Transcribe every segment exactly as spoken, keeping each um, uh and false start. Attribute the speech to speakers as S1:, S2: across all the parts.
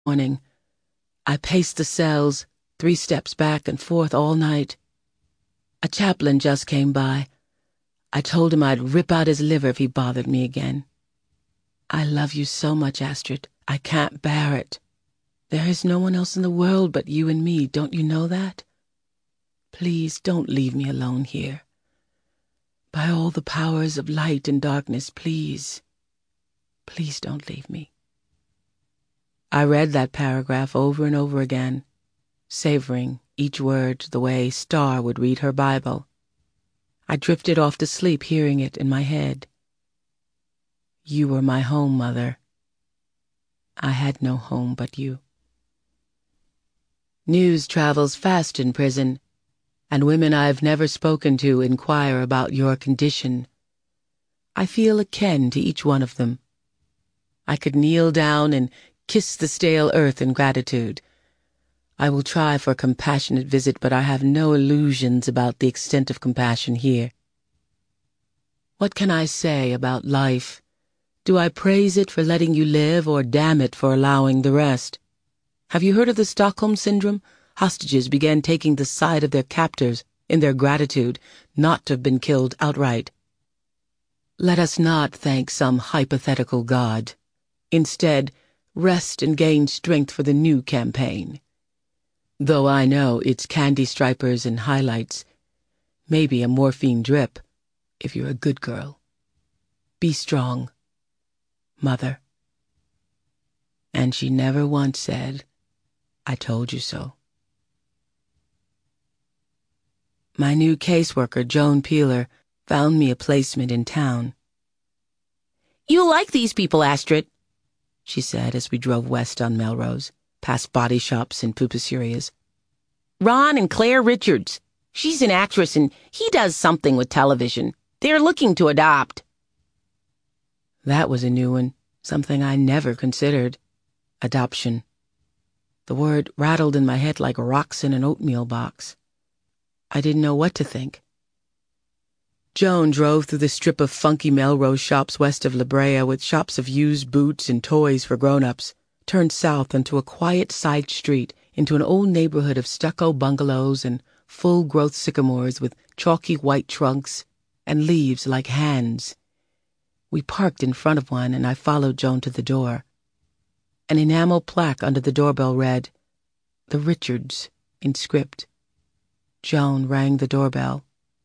S1: Morning, I paced the cells, three steps back and forth all night. A chaplain just came by. I told him I'd rip out his liver if he bothered me again. I love you so much, Astrid. I can't bear it. There is no one else in the world but you and me, don't you know that? Please don't leave me alone here. By all the powers of light and darkness, please, please don't leave me. I read that paragraph over and over again, savoring each word the way Star would read her Bible. I drifted off to sleep hearing it in my head. You were my home, Mother. I had no home but you. News travels fast in prison, and women I've never spoken to inquire about your condition. I feel akin to each one of them. I could kneel down and kiss the stale earth in gratitude. I will try for a compassionate visit, but I have no illusions about the extent of compassion here. What can I say about life? Do I praise it for letting you live, or damn it for allowing the rest? Have you heard of the Stockholm Syndrome? Hostages began taking the side of their captors in their gratitude not to have been killed outright. Let us not thank some hypothetical god. Instead, rest and gain strength for the new campaign. Though I know it's candy stripers and highlights, maybe a morphine drip, if you're a good girl. Be strong, Mother. And she never once said, I told you so. My new caseworker, Joan Peeler, found me a placement in town. You like these people, Astrid, she said as we drove west on Melrose, past body shops and pupuserias. Ron and Claire Richards. She's an actress and he does something with television. They're looking to adopt. That was a new one, something I never considered. Adoption. The word rattled in my head like rocks in an oatmeal box. I didn't know what to think. Joan drove through the strip of funky Melrose shops west of La Brea with shops of used boots and toys for grown-ups, turned south onto a quiet side street into an old neighborhood of stucco bungalows and full-growth sycamores with chalky white trunks and leaves like hands. We parked in front of one and I followed Joan to the door. An enamel plaque under the doorbell read, The Richards, in script. Joan rang the doorbell.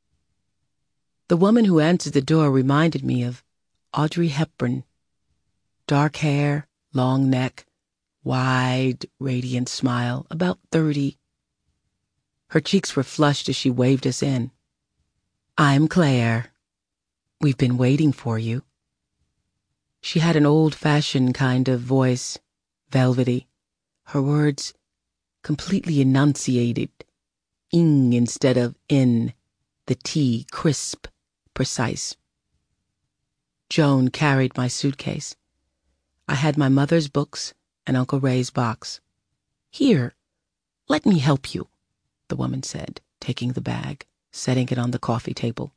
S1: The woman who answered the door reminded me of Audrey Hepburn. Dark hair, long neck, wide, radiant smile, about thirty. Her cheeks were flushed as she waved us in. I'm Claire. We've been waiting for you. She had an old-fashioned kind of voice, velvety. Her words completely enunciated. Ing instead of in, the T crisp, precise. Joan carried my suitcase. I had my mother's books and Uncle Ray's box. Here, let me help you, the woman said, taking the bag, setting it on the coffee table.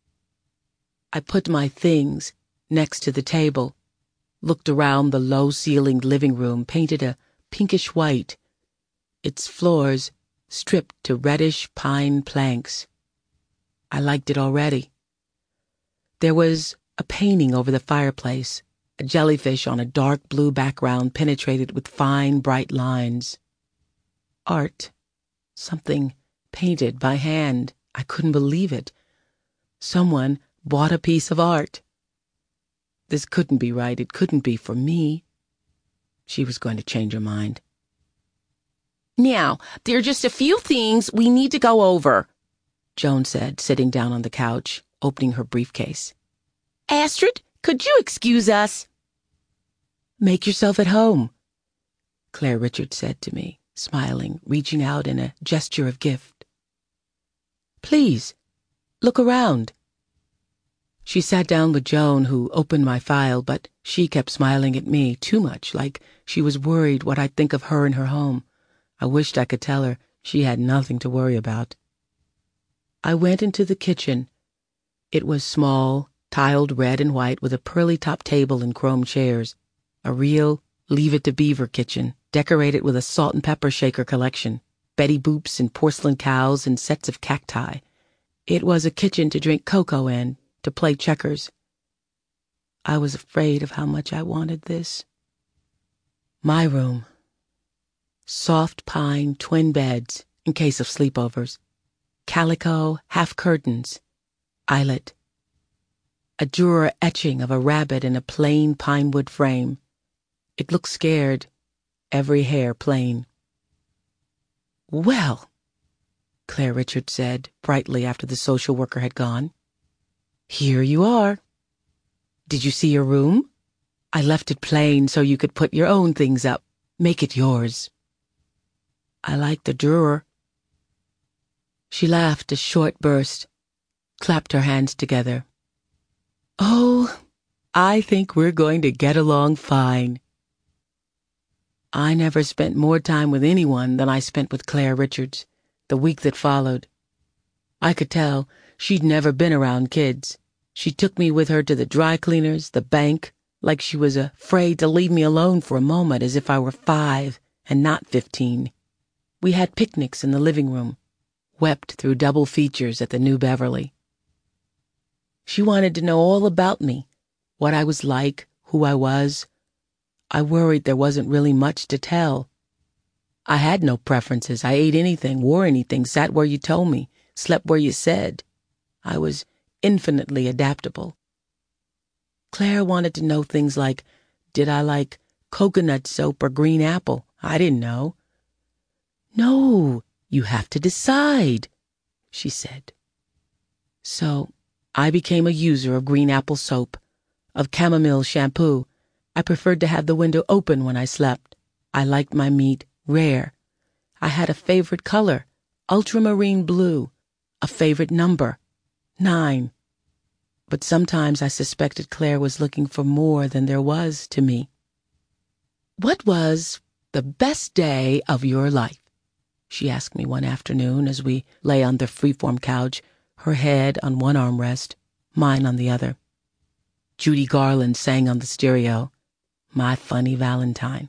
S1: I put my things next to the table, looked around the low-ceilinged living room painted a pinkish white, its floors stripped to reddish pine planks. I liked it already. There was a painting over the fireplace, a jellyfish on a dark blue background penetrated with fine, bright lines. Art. Something painted by hand. I couldn't believe it. Someone bought a piece of art. This couldn't be right. It couldn't be for me. She was going to change her mind. Now, there are just a few things we need to go over, Joan said, sitting down on the couch, opening her briefcase. Astrid, could you excuse us? Make yourself at home, Claire Richards said to me, smiling, reaching out in a gesture of gift. Please, look around. She sat down with Joan, who opened my file, but she kept smiling at me too much, like she was worried what I'd think of her and her home. I wished I could tell her she had nothing to worry about. I went into the kitchen. It was small, tiled red and white with a pearly-top table and chrome chairs. A real Leave It to Beaver kitchen, decorated with a salt and pepper shaker collection, Betty Boops and porcelain cows and sets of cacti. It was a kitchen to drink cocoa in, to play checkers. I was afraid of how much I wanted this. My room. Soft pine twin beds in case of sleepovers. Calico half curtains. Eyelet. A Dürer etching of a rabbit in a plain pine wood frame. It looked scared, every hair plain. "Well," Claire Richards said brightly after the social worker had gone, "here you are. Did you see your room? I left it plain so you could put your own things up. Make it yours." "I like the Dürer." She laughed a short burst, clapped her hands together. "Oh, I think we're going to get along fine." I never spent more time with anyone than I spent with Claire Richards, the week that followed. I could tell she'd never been around kids. She took me with her to the dry cleaners, the bank, like she was afraid to leave me alone for a moment, as if I were five and not fifteen. We had picnics in the living room, wept through double features at the New Beverly. She wanted to know all about me, what I was like, who I was. I worried there wasn't really much to tell. I had no preferences. I ate anything, wore anything, sat where you told me, slept where you said. I was infinitely adaptable. Claire wanted to know things like, did I like coconut soap or green apple? I didn't know. "No, you have to decide," she said. So I became a user of green apple soap, of chamomile shampoo. I preferred to have the window open when I slept. I liked my meat rare. I had a favorite color, ultramarine blue, a favorite number, nine. But sometimes I suspected Claire was looking for more than there was to me. "What was the best day of your life?" she asked me one afternoon as we lay on the freeform couch, her head on one armrest, mine on the other. Judy Garland sang on the stereo, "My Funny Valentine."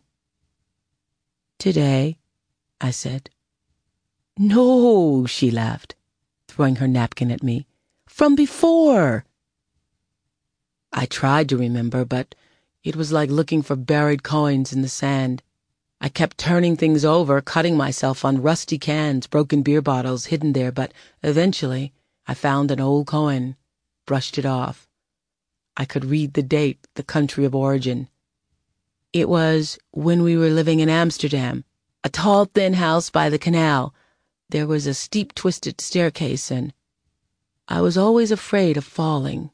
S1: "Today," I said. "No," she laughed, throwing her napkin at me. "From before." I tried to remember, but it was like looking for buried coins in the sand. I kept turning things over, cutting myself on rusty cans, broken beer bottles hidden there, but eventually I found an old coin, brushed it off. I could read the date, the country of origin. It was when we were living in Amsterdam, a tall, thin house by the canal. There was a steep, twisted staircase, and I was always afraid of falling.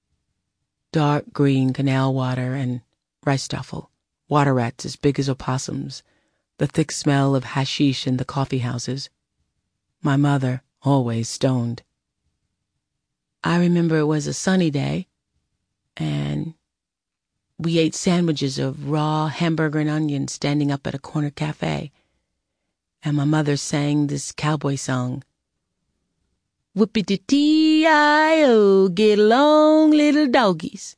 S1: Dark green canal water and Reichstaffel, water rats as big as opossums, the thick smell of hashish in the coffee houses. My mother, always stoned. I remember it was a sunny day, and we ate sandwiches of raw hamburger and onions standing up at a corner cafe, and my mother sang this cowboy song. "Whoopity-dee-I-O, get along, little doggies."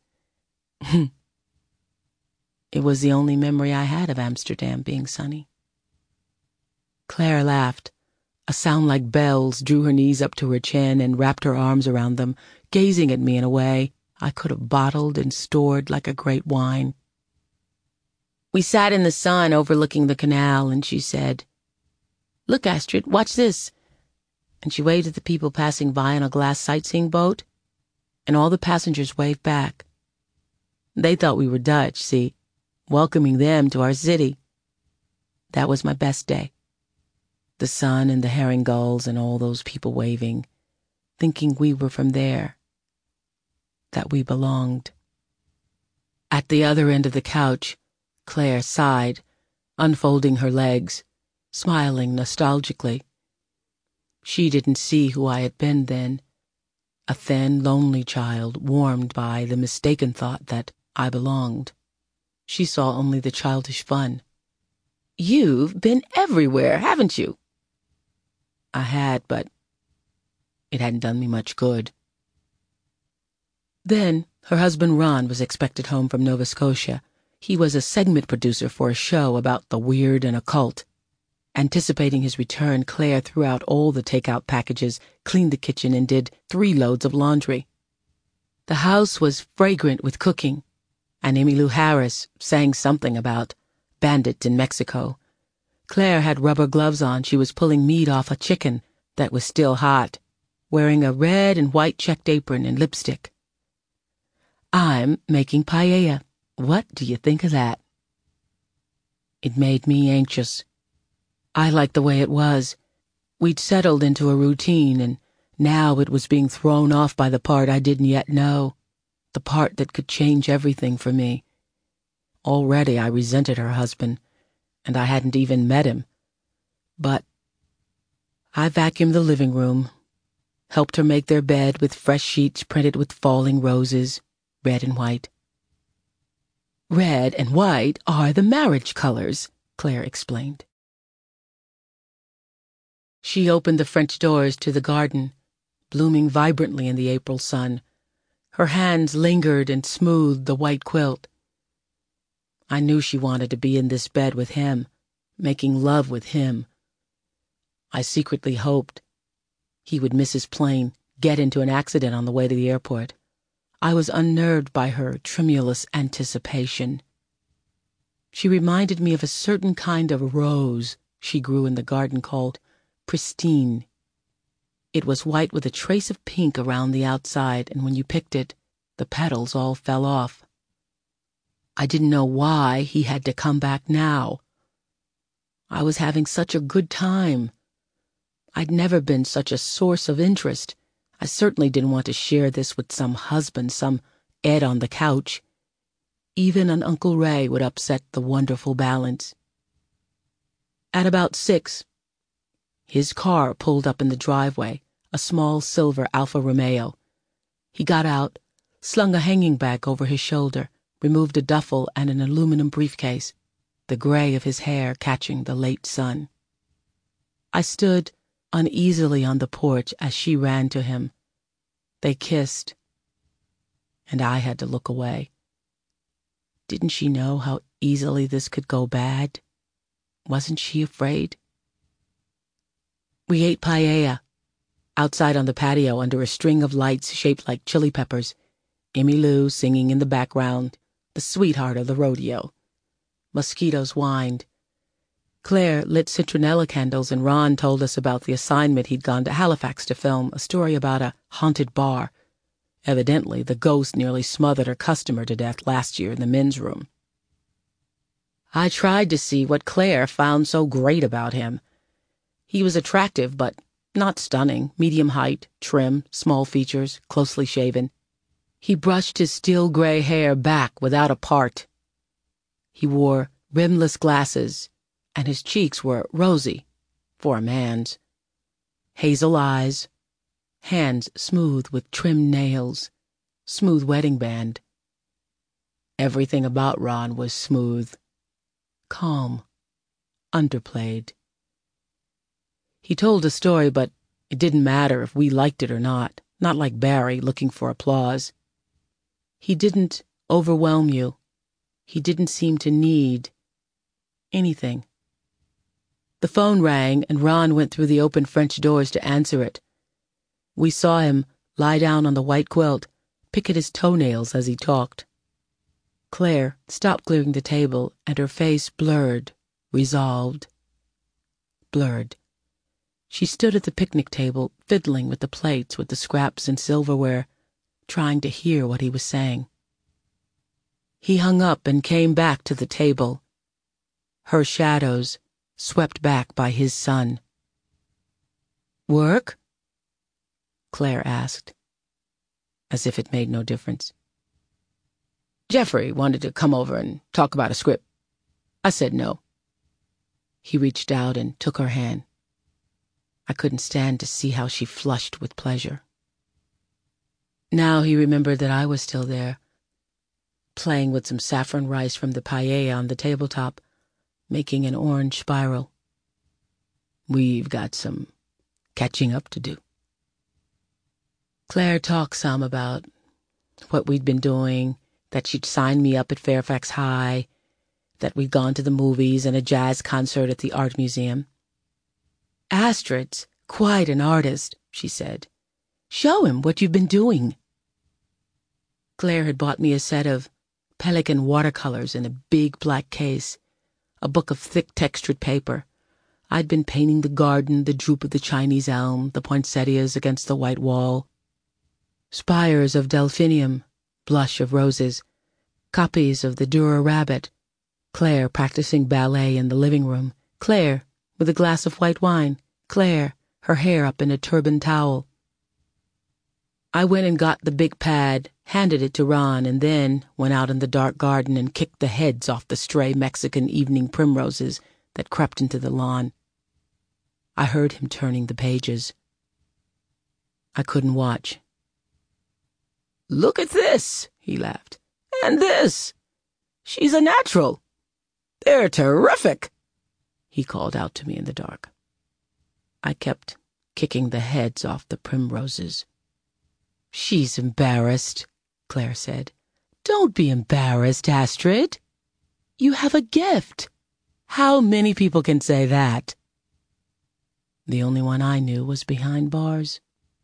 S1: It was the only memory I had of Amsterdam being sunny. Claire laughed. A sound like bells drew her knees up to her chin and wrapped her arms around them, gazing at me in a way I could have bottled and stored like a great wine. We sat in the sun overlooking the canal, and she said, "Look, Astrid, watch this." And she waved at the people passing by on a glass sightseeing boat, and all the passengers waved back. They thought we were Dutch, see, welcoming them to our city. That was my best day. The sun and the herring gulls and all those people waving, thinking we were from there, that we belonged. At the other end of the couch, Claire sighed, unfolding her legs, smiling nostalgically. She didn't see who I had been then, a thin, lonely child warmed by the mistaken thought that I belonged. She saw only the childish fun. "You've been everywhere, haven't you?" I had, but it hadn't done me much good. Then her husband Ron was expected home from Nova Scotia. He was a segment producer for a show about the weird and occult. Anticipating his return, Claire threw out all the takeout packages, cleaned the kitchen, and did three loads of laundry. The house was fragrant with cooking, and Emmylou Harris sang something about bandits in Mexico. Claire had rubber gloves on. She was pulling meat off a chicken that was still hot, wearing a red and white checked apron and lipstick. "I'm making paella. What do you think of that?" It made me anxious. I liked the way it was. We'd settled into a routine, and now it was being thrown off by the part I didn't yet know, the part that could change everything for me. Already I resented her husband, and I hadn't even met him. But I vacuumed the living room, helped her make their bed with fresh sheets printed with falling roses, red and white. "Red and white are the marriage colors," Claire explained. She opened the French doors to the garden, blooming vibrantly in the April sun. Her hands lingered and smoothed the white quilt. I knew she wanted to be in this bed with him, making love with him. I secretly hoped he would miss his plane, get into an accident on the way to the airport. I was unnerved by her tremulous anticipation. She reminded me of a certain kind of rose she grew in the garden called Pristine. It was white with a trace of pink around the outside, and when you picked it, the petals all fell off. I didn't know why he had to come back now. I was having such a good time. I'd never been such a source of interest. I certainly didn't want to share this with some husband, some Ed on the couch. Even an Uncle Ray would upset the wonderful balance. At about six, his car pulled up in the driveway, a small silver Alfa Romeo. He got out, slung a hanging bag over his shoulder, removed a duffel and an aluminum briefcase, the gray of his hair catching the late sun. I stood uneasily on the porch as she ran to him. They kissed, and I had to look away. Didn't she know how easily this could go bad? Wasn't she afraid? We ate paella, outside on the patio under a string of lights shaped like chili peppers, Emmylou singing in the background, the sweetheart of the rodeo. Mosquitoes whined. Claire lit citronella candles, and Ron told us about the assignment he'd gone to Halifax to film, a story about a haunted bar. Evidently, the ghost nearly smothered her customer to death last year in the men's room. I tried to see what Claire found so great about him. He was attractive, but not stunning, medium height, trim, small features, closely shaven. He brushed his steel gray hair back without a part. He wore rimless glasses, and his cheeks were rosy, for a man's. Hazel eyes, hands smooth with trimmed nails, smooth wedding band. Everything about Ron was smooth, calm, underplayed. He told a story, but it didn't matter if we liked it or not, not like Barry looking for applause. He didn't overwhelm you. He didn't seem to need anything. The phone rang, and Ron went through the open French doors to answer it. We saw him lie down on the white quilt, pick at his toenails as he talked. Claire stopped clearing the table, and her face blurred, resolved, blurred. She stood at the picnic table, fiddling with the plates, with the scraps and silverware, trying to hear what he was saying. He hung up and came back to the table, her shadows swept back by his sun. "Work?" Claire asked, as if it made no difference. "Jeffrey wanted to come over and talk about a script. I said no." He reached out and took her hand. I couldn't stand to see how she flushed with pleasure. Now he remembered that I was still there, playing with some saffron rice from the paella on the tabletop, making an orange spiral. "We've got some catching up to do." Claire talked some about what we'd been doing, that she'd signed me up at Fairfax High, that we'd gone to the movies and a jazz concert at the art museum. "Astrid's quite an artist," she said. "Show him what you've been doing." Claire had bought me a set of Pelikan watercolors in a big black case, a book of thick textured paper. I'd been painting the garden, the droop of the Chinese elm, the poinsettias against the white wall, spires of delphinium, blush of roses, copies of the Dürer rabbit, Claire practicing ballet in the living room, Claire with a glass of white wine, Claire, her hair up in a turban towel. I went and got the big pad, handed it to Ron, and then went out in the dark garden and kicked the heads off the stray Mexican evening primroses that crept into the lawn. I heard him turning the pages. I couldn't watch. "Look at this," he laughed. "And this. She's a natural. They're terrific," he called out to me in the dark. I kept kicking the heads off the primroses. "She's embarrassed," Claire said. "Don't be embarrassed, Astrid. You have a gift. How many people can say that?" The only one I knew was behind bars.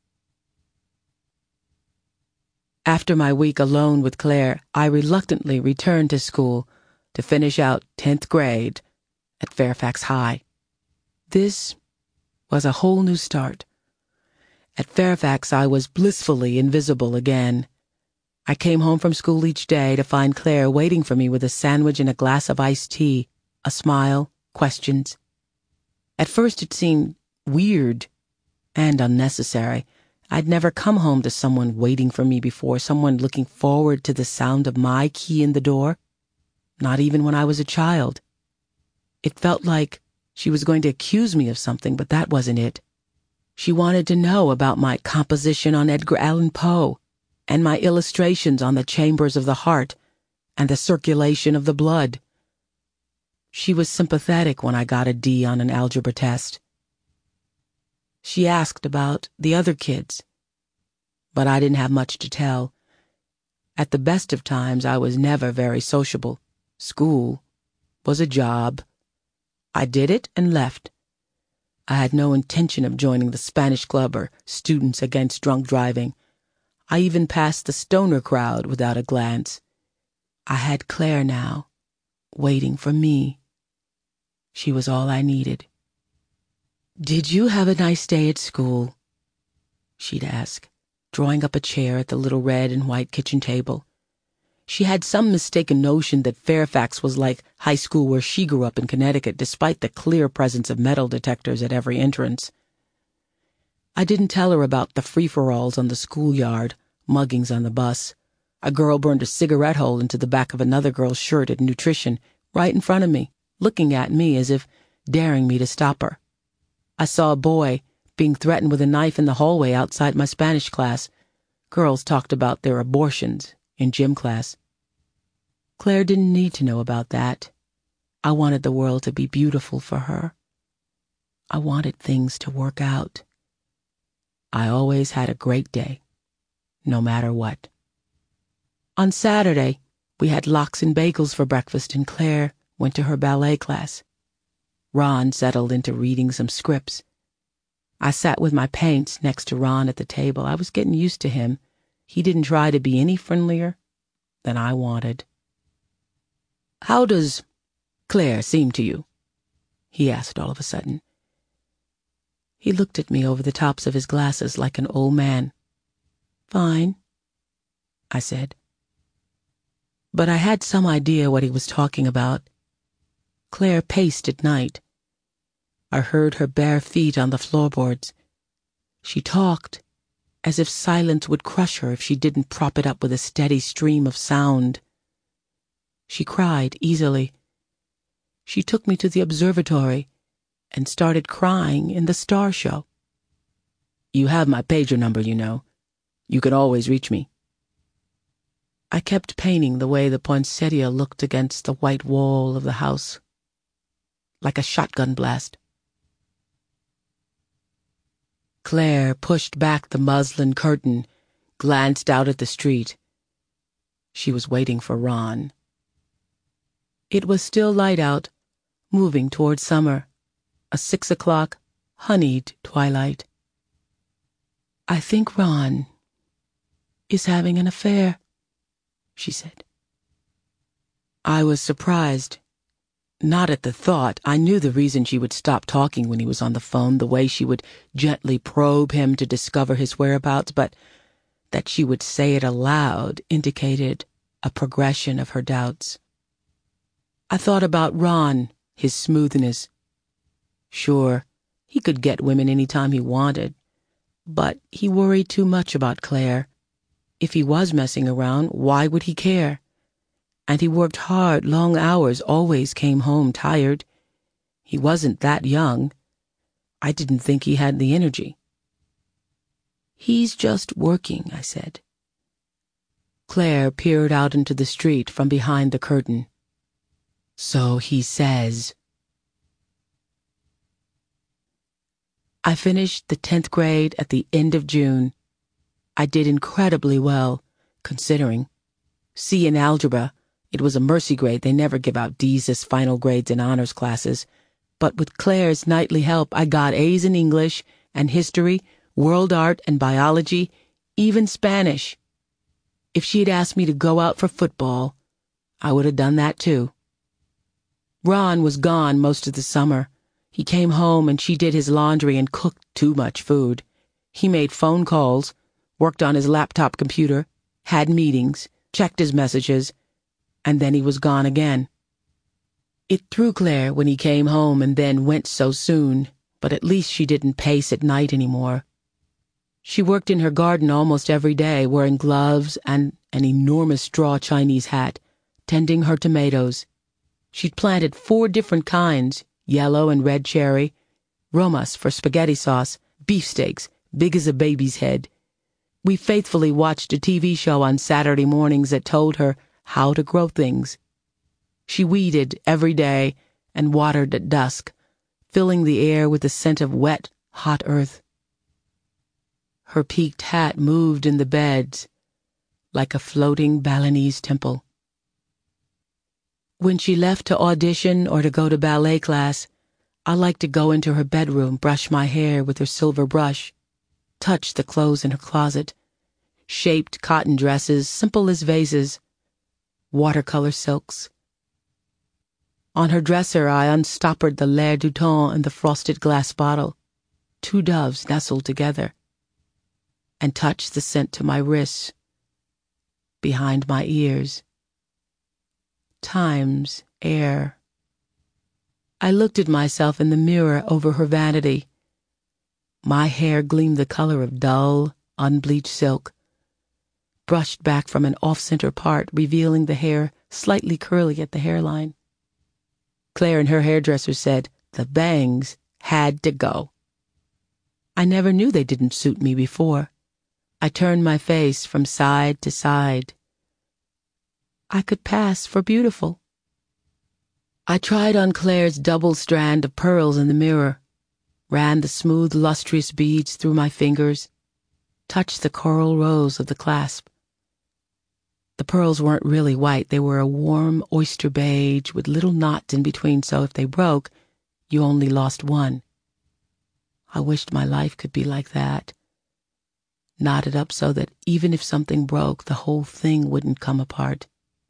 S1: After my week alone with Claire, I reluctantly returned to school to finish out tenth grade at Fairfax High. This was a whole new start. At Fairfax, I was blissfully invisible again. I came home from school each day to find Claire waiting for me with a sandwich and a glass of iced tea, a smile, questions. At first it seemed weird and unnecessary. I'd never come home to someone waiting for me before, someone looking forward to the sound of my key in the door. Not even when I was a child. It felt like she was going to accuse me of something, but that wasn't it. She wanted to know about my composition on Edgar Allan Poe, and my illustrations on the chambers of the heart and the circulation of the blood. She was sympathetic when I got a D on an algebra test. She asked about the other kids, but I didn't have much to tell. At the best of times, I was never very sociable. School was a job. I did it and left. I had no intention of joining the Spanish Club or Students Against Drunk Driving. I even passed the stoner crowd without a glance. I had Claire now, waiting for me. She was all I needed. "Did you have a nice day at school?" she'd ask, drawing up a chair at the little red and white kitchen table. She had some mistaken notion that Fairfax was like high school where she grew up in Connecticut, despite the clear presence of metal detectors at every entrance. I didn't tell her about the free-for-alls on the schoolyard, muggings on the bus. A girl burned a cigarette hole into the back of another girl's shirt at nutrition, right in front of me, looking at me as if daring me to stop her. I saw a boy being threatened with a knife in the hallway outside my Spanish class. Girls talked about their abortions in gym class. Claire didn't need to know about that. I wanted the world to be beautiful for her. I wanted things to work out. I always had a great day, no matter what. On Saturday, we had lox and bagels for breakfast, and Claire went to her ballet class. Ron settled into reading some scripts. I sat with my paints next to Ron at the table. I was getting used to him. He didn't try to be any friendlier than I wanted. "How does Claire seem to you?" he asked all of a sudden. He looked at me over the tops of his glasses like an old man. "Fine," I said. But I had some idea what he was talking about. Claire paced at night. I heard her bare feet on the floorboards. She talked as if silence would crush her if she didn't prop it up with a steady stream of sound. She cried easily. She took me to the observatory and started crying in the star show. "You have my pager number, you know. You can always reach me." I kept painting the way the poinsettia looked against the white wall of the house, like a shotgun blast. Claire pushed back the muslin curtain, glanced out at the street. She was waiting for Ron. It was still light out, moving toward summer, a six o'clock, honeyed twilight. "I think Ron is having an affair," she said. I was surprised. Not at the thought. I knew the reason she would stop talking when he was on the phone, the way she would gently probe him to discover his whereabouts, but that she would say it aloud indicated a progression of her doubts. I thought about Ron, his smoothness. Sure, he could get women any time he wanted, but he worried too much about Claire. If he was messing around, why would he care? And he worked hard, long hours, always came home tired. He wasn't that young. I didn't think he had the energy. "He's just working," I said. Claire peered out into the street from behind the curtain. "So he says." I finished the tenth grade at the end of June. I did incredibly well, considering. C in algebra. It was a mercy grade. They never give out D's as final grades in honors classes. But with Claire's nightly help, I got A's in English and history, world art and biology, even Spanish. If she had asked me to go out for football, I would have done that too. Ron was gone most of the summer. He came home and she did his laundry and cooked too much food. He made phone calls, worked on his laptop computer, had meetings, checked his messages, and then he was gone again. It threw Claire when he came home and then went so soon, but at least she didn't pace at night anymore. She worked in her garden almost every day, wearing gloves and an enormous straw Chinese hat, tending her tomatoes. She'd planted four different kinds, yellow and red cherry, romas for spaghetti sauce, beefsteaks, big as a baby's head. We faithfully watched a T V show on Saturday mornings that told her how to grow things. She weeded every day and watered at dusk, filling the air with the scent of wet, hot earth. Her peaked hat moved in the beds like a floating Balinese temple. When she left to audition or to go to ballet class, I liked to go into her bedroom, brush my hair with her silver brush, touch the clothes in her closet, shaped cotton dresses, simple as vases, watercolor silks. On her dresser, I unstoppered the L'air du Temps and the frosted glass bottle, two doves nestled together, and touched the scent to my wrists, behind my ears. Time's air. I looked at myself in the mirror over her vanity. My hair gleamed the color of dull, unbleached silk, brushed back from an off-center part, revealing the hair slightly curly at the hairline. Claire and her hairdresser said the bangs had to go. I never knew they didn't suit me before. I turned my face from side to side. I could pass for beautiful. I tried on Claire's double strand of pearls in the mirror, ran the smooth, lustrous beads through my fingers, touched the coral rose of the clasp. The pearls weren't really white. They were a warm oyster beige with little knots in between, so if they broke, you only lost one. I wished my life could be like that, knotted up so that even if something broke, the whole thing wouldn't come apart.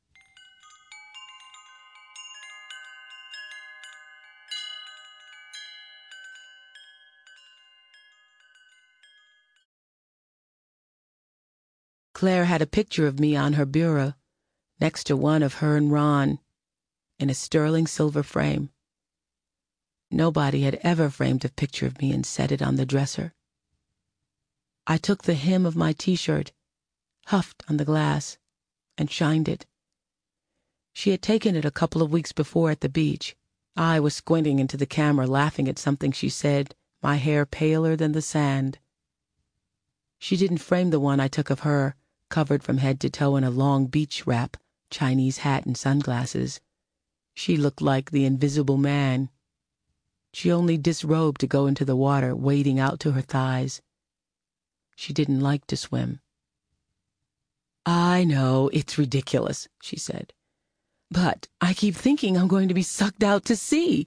S1: Claire had a picture of me on her bureau, next to one of her and Ron, in a sterling silver frame. Nobody had ever framed a picture of me and set it on the dresser. I took the hem of my t-shirt, huffed on the glass, and shined it. She had taken it a couple of weeks before at the beach. I was squinting into the camera, laughing at something she said, my hair paler than the sand. She didn't frame the one I took of her, covered from head to toe in a long beach wrap, Chinese hat and sunglasses. She looked like the Invisible Man. She only disrobed to go into the water, wading out to her thighs. She didn't like to swim. "I know, it's ridiculous," she said. But I keep thinking I'm going to be sucked out to sea.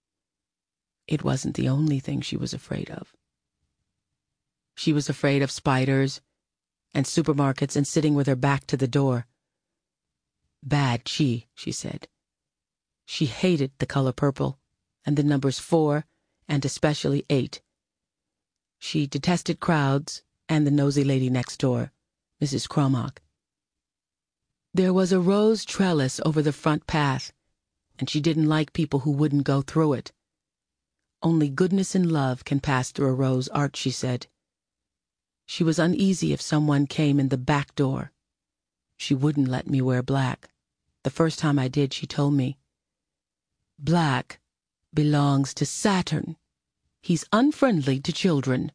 S1: It wasn't the only thing she was afraid of. She was afraid of spiders and supermarkets and sitting with her back to the door. Bad chi, she said. She hated the color purple and the numbers four and especially eight. She detested crowds and the nosy lady next door, Missus Cromock. There was a rose trellis over the front path, and she didn't like people who wouldn't go through it. Only goodness and love can pass through a rose arch, she said. She was uneasy if someone came in the back door. She wouldn't let me wear black. The first time I did, she told me, "Black belongs to Saturn. He's unfriendly to children."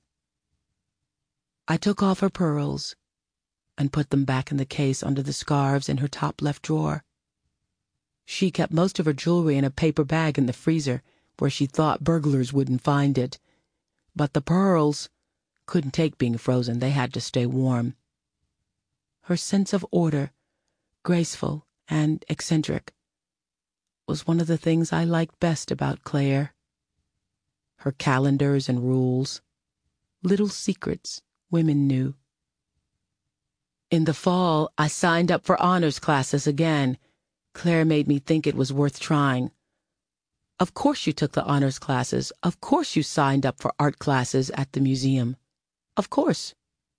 S1: I took off her pearls and put them back in the case under the scarves in her top left drawer. She kept most of her jewelry in a paper bag in the freezer where she thought burglars wouldn't find it. But the pearls couldn't take being frozen. They had to stay warm. Her sense of order, graceful and eccentric, was one of the things I liked best about Claire. Her calendars and rules, little secrets women knew. In the fall, I signed up for honors classes again. Claire made me think it was worth trying. Of course you took the honors classes. Of course you signed up for art classes at the museum. Of course.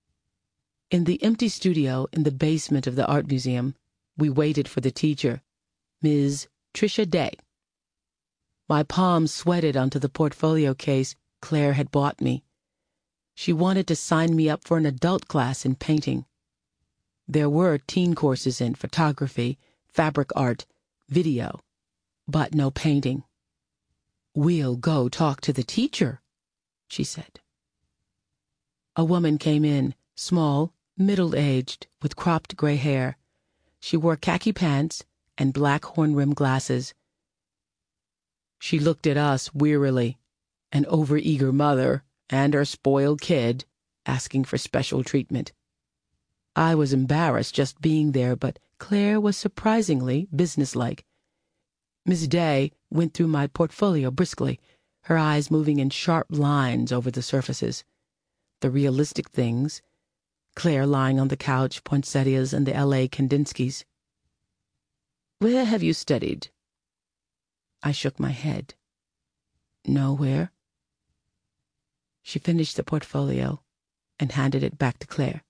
S1: In the empty studio in the basement of the art museum, we waited for the teacher, Miz Tricia Day. My palms sweated onto the portfolio case Claire had bought me. She wanted to sign me up for an adult class in painting. There were teen courses in photography, fabric art, video, but no painting. "We'll go talk to the teacher," she said. A woman came in, small, middle-aged, with cropped gray hair. She wore khaki pants and black horn-rimmed glasses. She looked at us wearily, an overeager mother and her spoiled kid asking for special treatment. I was embarrassed just being there, but Claire was surprisingly businesslike. Miss Day went through my portfolio briskly, her eyes moving in sharp lines over the surfaces. The realistic things, Claire lying on the couch, poinsettias, and the L A Kandinskys. "Where have you studied?" I shook my head. "Nowhere." She finished the portfolio and handed it back to Claire.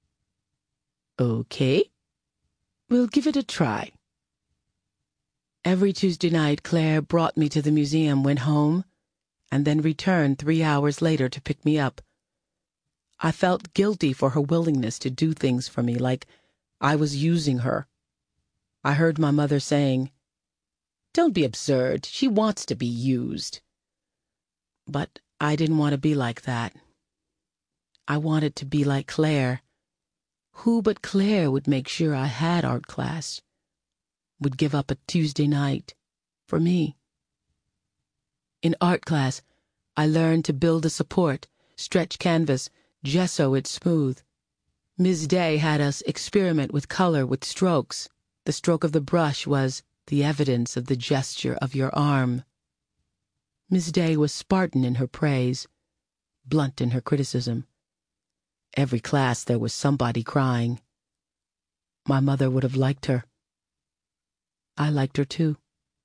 S1: "Okay, we'll give it a try." Every Tuesday night, Claire brought me to the museum, went home, and then returned three hours later to pick me up. I felt guilty for her willingness to do things for me, like I was using her. I heard my mother saying, "Don't be absurd. She wants to be used." But I didn't want to be like that. I wanted to be like Claire. Who but Claire would make sure I had art class, would give up a Tuesday night for me? In art class, I learned to build a support, stretch canvas, gesso it smooth. Miz Day had us experiment with color with strokes. The stroke of the brush was the evidence of the gesture of your arm. Miz Day was Spartan in her praise, blunt in her criticism. Every class there was somebody crying. My mother would have liked her. I liked her too.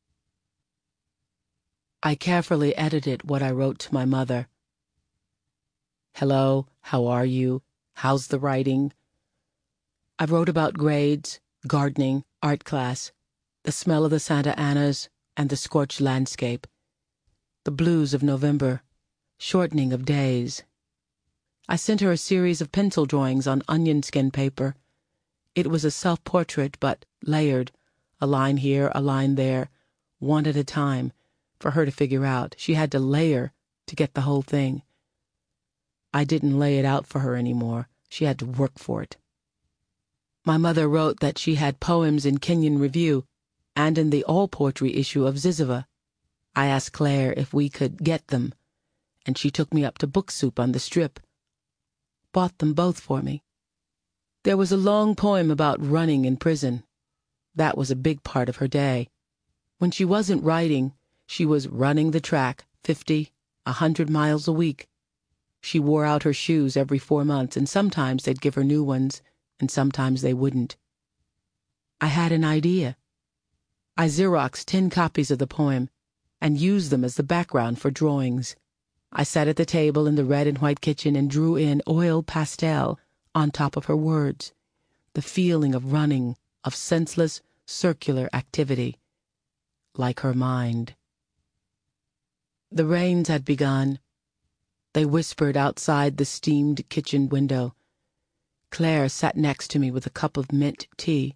S1: I carefully edited what I wrote to my mother. "Hello, how are you? How's the writing?" I wrote about grades, gardening, art class, the smell of the Santa Anas and the scorched landscape, the blues of November, shortening of days. I sent her a series of pencil drawings on onion skin paper. It was a self-portrait, but layered, a line here, a line there, one at a time, for her to figure out. She had to layer to get the whole thing. I didn't lay it out for her anymore. She had to work for it. My mother wrote that she had poems in Kenyon Review and in the all-poetry issue of Zizova. I asked Claire if we could get them, and she took me up to Book Soup on the Strip. Bought them both for me. There was a long poem about running in prison. That was a big part of her day. When she wasn't writing, she was running the track fifty, a hundred miles a week. She wore out her shoes every four months, and sometimes they'd give her new ones, and sometimes they wouldn't. I had an idea. I Xeroxed ten copies of the poem and used them as the background for drawings. I sat at the table in the red and white kitchen and drew in oil pastel on top of her words, the feeling of running, of senseless, circular activity, like her mind. The rains had begun. They whispered outside the steamed kitchen window. Claire sat next to me with a cup of mint tea.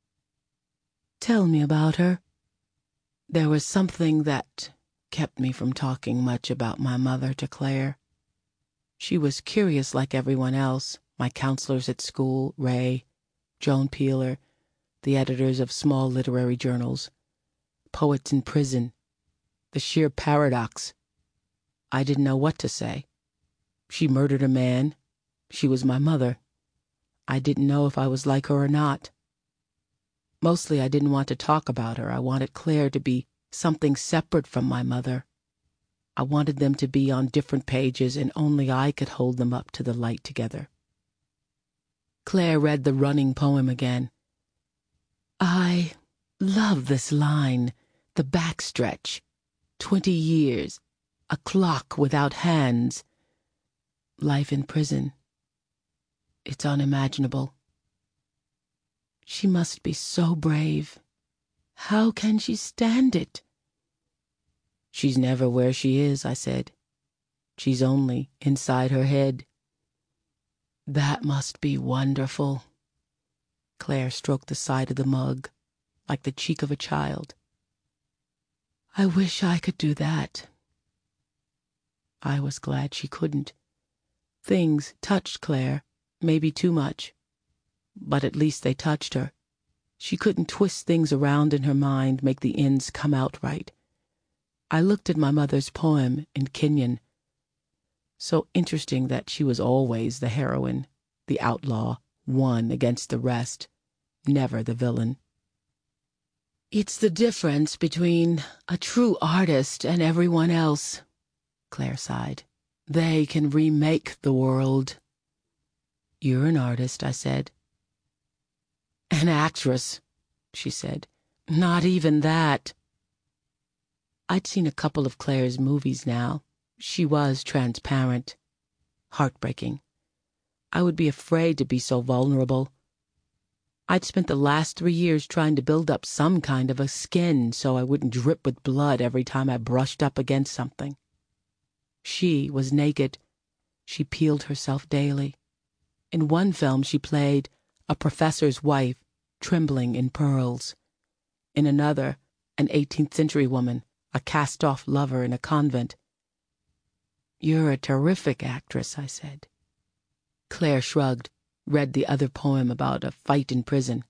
S1: "Tell me about her." There was something that kept me from talking much about my mother to Claire. She was curious like everyone else, my counselors at school, Ray, Joan Peeler, the editors of small literary journals, poets in prison, the sheer paradox. I didn't know what to say. She murdered a man. She was my mother. I didn't know if I was like her or not. Mostly I didn't want to talk about her. I wanted Claire to be something separate from my mother. I wanted them to be on different pages, and only I could hold them up to the light together. Claire read the running poem again. "I love this line, the backstretch. Twenty years, a clock without hands. Life in prison. It's unimaginable. She must be so brave. How can she stand it?" "She's never where she is," I said. "She's only inside her head." "That must be wonderful." Claire stroked the side of the mug, like the cheek of a child. "I wish I could do that." I was glad she couldn't. Things touched Claire, maybe too much, but at least they touched her. She couldn't twist things around in her mind, make the ends come out right. I looked at my mother's poem in Kenyon. So interesting that she was always the heroine, the outlaw, one against the rest, never the villain. "It's the difference between a true artist and everyone else," Claire sighed. "They can remake the world." "You're an artist," I said. "An actress," she said. "Not even that." I'd seen a couple of Claire's movies now. She was transparent. Heartbreaking. I would be afraid to be so vulnerable. I'd spent the last three years trying to build up some kind of a skin so I wouldn't drip with blood every time I brushed up against something. She was naked. She peeled herself daily. In one film she played a professor's wife, trembling in pearls. In another, an eighteenth century woman, a cast-off lover in a convent. "You're a terrific actress," I said. Claire shrugged, read the other poem about a fight in prison.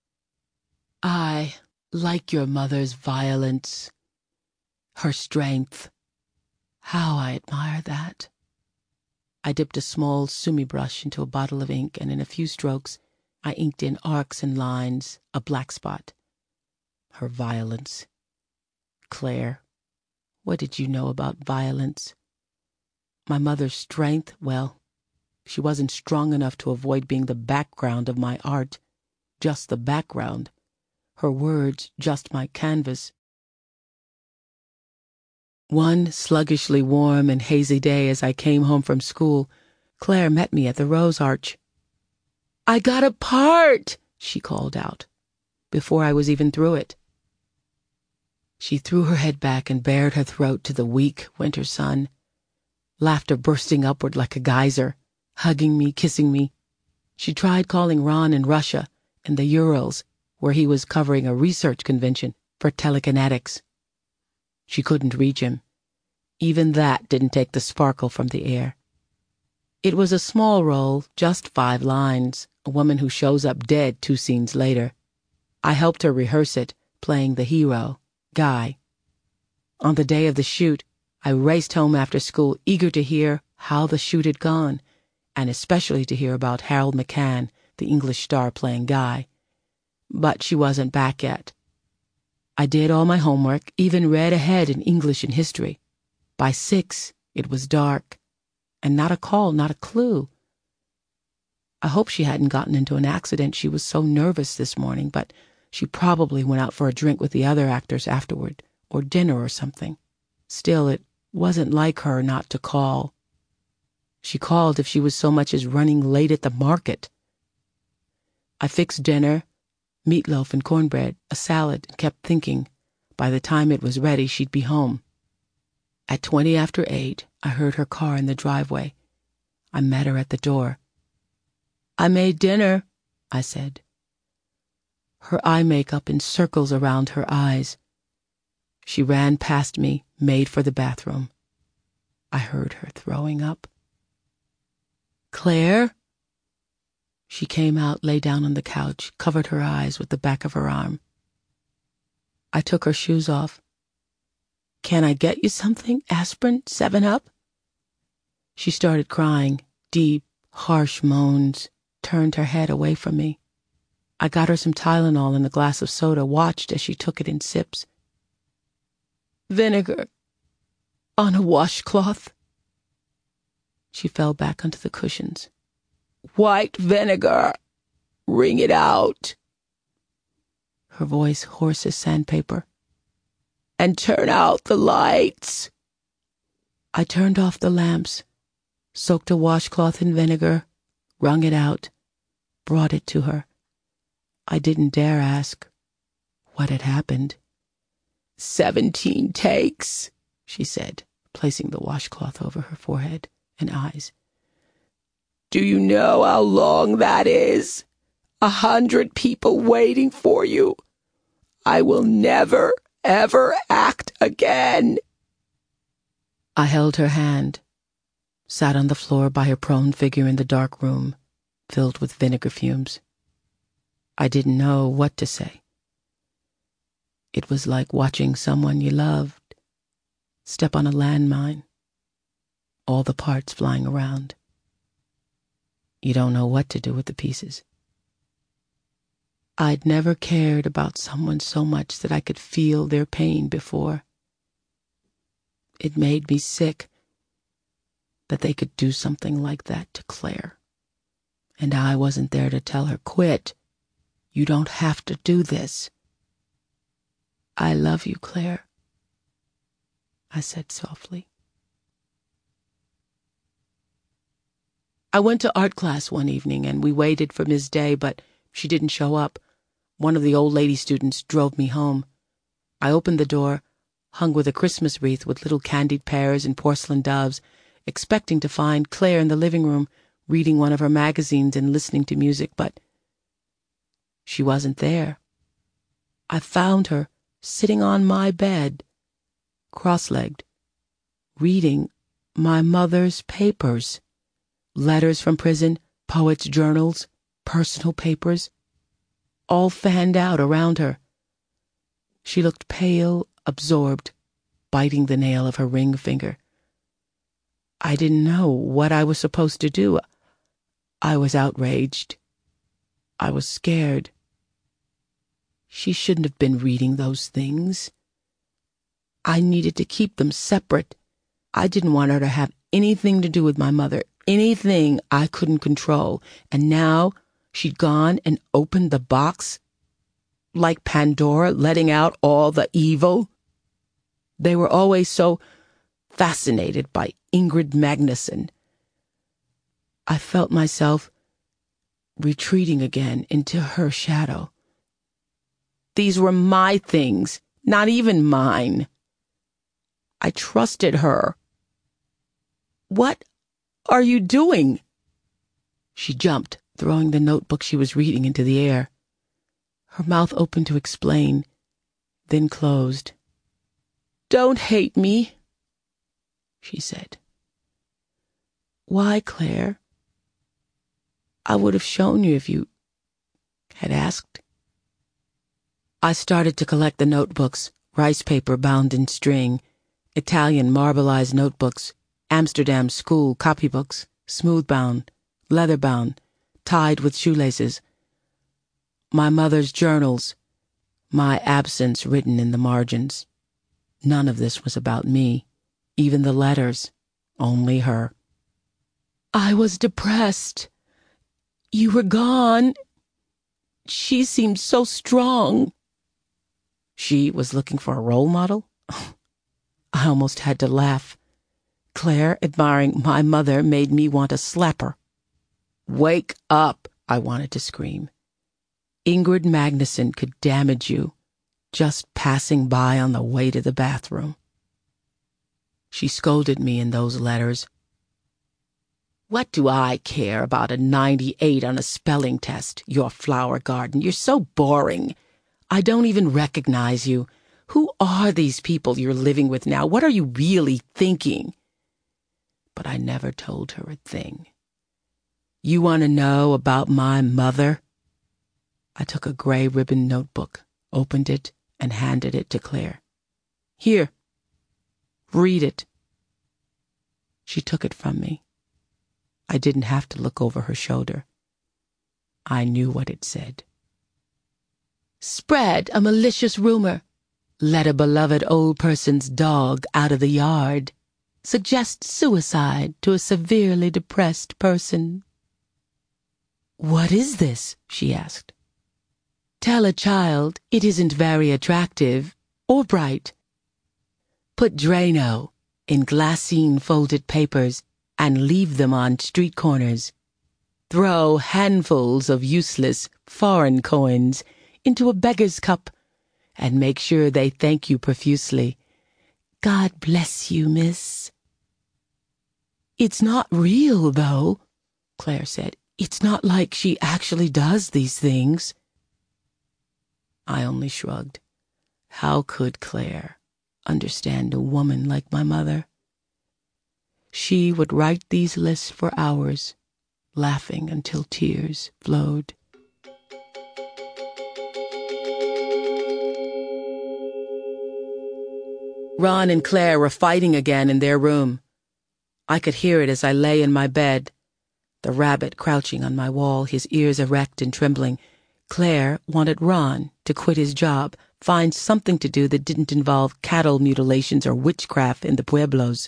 S1: "I like your mother's violence, her strength. How I admire that." I dipped a small sumi brush into a bottle of ink, and in a few strokes I inked in arcs and lines, a black spot. Her violence. Claire, what did you know about violence? My mother's strength, well, she wasn't strong enough to avoid being the background of my art, just the background. Her words, just my canvas. One sluggishly warm and hazy day as I came home from school, Claire met me at the Rose Arch. "I got a part!" she called out, before I was even through it. She threw her head back and bared her throat to the weak winter sun, laughter bursting upward like a geyser, hugging me, kissing me. She tried calling Ron in Russia, in the Urals, where he was covering a research convention for telekinetics. She couldn't reach him. Even that didn't take the sparkle from the air. It was a small role, just five lines, a woman who shows up dead two scenes later. I helped her rehearse it, playing the hero, Guy. On the day of the shoot, I raced home after school, eager to hear how the shoot had gone, and especially to hear about Harold McCann, the English star playing Guy. but she wasn't back yet. I did all my homework, even read ahead in English and history. By six, it was dark, and not a call, not a clue. I hope she hadn't gotten into an accident. She was so nervous this morning, but she probably went out for a drink with the other actors afterward, or dinner or something. Still, it wasn't like her not to call. She called if she was so much as running late at the market. I fixed dinner, meatloaf and cornbread, a salad, and kept thinking by the time it was ready she'd be home. At twenty after eight, I heard her car in the driveway. I met her at the door. "I made dinner," I said. Her eye makeup in circles around her eyes. She ran past me, made for the bathroom. I heard her throwing up. "Claire?" She came out, lay down on the couch, covered her eyes with the back of her arm. I took her shoes off. "Can I get you something? Aspirin? Seven Up?" She started crying, deep, harsh moans, turned her head away from me. I got her some Tylenol and a glass of soda, watched as she took it in sips. "Vinegar on a washcloth." She fell back onto the cushions. "White vinegar. Wring it out." Her voice hoarse as sandpaper. "And turn out the lights." I turned off the lamps, soaked a washcloth in vinegar, wrung it out, brought it to her. I didn't dare ask what had happened. "Seventeen takes," she said, placing the washcloth over her forehead and eyes. "Do you know how long that is? A hundred people waiting for you. I will never, ever act again." I held her hand, sat on the floor by her prone figure in the dark room, filled with vinegar fumes. I didn't know what to say. It was like watching someone you loved step on a landmine, all the parts flying around. You don't know what to do with the pieces. I'd never cared about someone so much that I could feel their pain before. It made me sick that they could do something like that to Claire. And I wasn't there to tell her, "Quit. You don't have to do this." "I love you, Claire," I said softly. I went to art class one evening, and we waited for Miz Day, but she didn't show up. One of the old lady students drove me home. I opened the door, hung with a Christmas wreath with little candied pears and porcelain doves, expecting to find Claire in the living room, reading one of her magazines and listening to music, but she wasn't there. I found her sitting on my bed, cross-legged, reading my mother's papers. Letters from prison, poets' journals, personal papers, all fanned out around her. She looked pale, absorbed, biting the nail of her ring finger. I didn't know what I was supposed to do. I was outraged. I was scared. She shouldn't have been reading those things. I needed to keep them separate. I didn't want her to have anything to do with my mother, anything I couldn't control. And now she'd gone and opened the box, like Pandora letting out all the evil. They were always so fascinated by Ingrid Magnusson. I felt myself retreating again into her shadow. These were my things, not even mine. I trusted her. "What are you doing?" She jumped, throwing the notebook she was reading into the air. Her mouth opened to explain, then closed. "Don't hate me," she said. "Why, Claire? I would have shown you if you had asked." I started to collect the notebooks, rice paper bound in string, Italian marbleized notebooks, Amsterdam school copybooks, smooth-bound, leather-bound, tied with shoelaces. My mother's journals, my absence written in the margins. None of this was about me, even the letters, only her. I was depressed. You were gone. She seemed so strong. She was looking for a role model? I almost had to laugh. Claire admiring my mother made me want to slap her. Wake up, I wanted to scream. Ingrid Magnusson could damage you just passing by on the way to the bathroom. She scolded me in those letters. What do I care about a ninety-eight on a spelling test, your flower garden? You're so boring. I don't even recognize you. Who are these people you're living with now? What are you really thinking? But I never told her a thing. You want to know about my mother? I took a gray ribbon notebook, opened it, and handed it to Claire. Here, read it. She took it from me. I didn't have to look over her shoulder. I knew what it said. Spread a malicious rumor. Let a beloved old person's dog out of the yard. Suggest suicide to a severely depressed person. What is this? She asked. Tell a child it isn't very attractive or bright. Put Drano in glassine folded papers and leave them on street corners. Throw handfuls of useless foreign coins into a beggar's cup and make sure they thank you profusely. God bless you, miss. It's not real, though, Claire said. It's not like she actually does these things. I only shrugged. How could Claire understand a woman like my mother? She would write these lists for hours, laughing until tears flowed. Ron and Claire were fighting again in their room. I could hear it as I lay in my bed, the rabbit crouching on my wall, his ears erect and trembling. Claire wanted Ron to quit his job, find something to do that didn't involve cattle mutilations or witchcraft in the pueblos.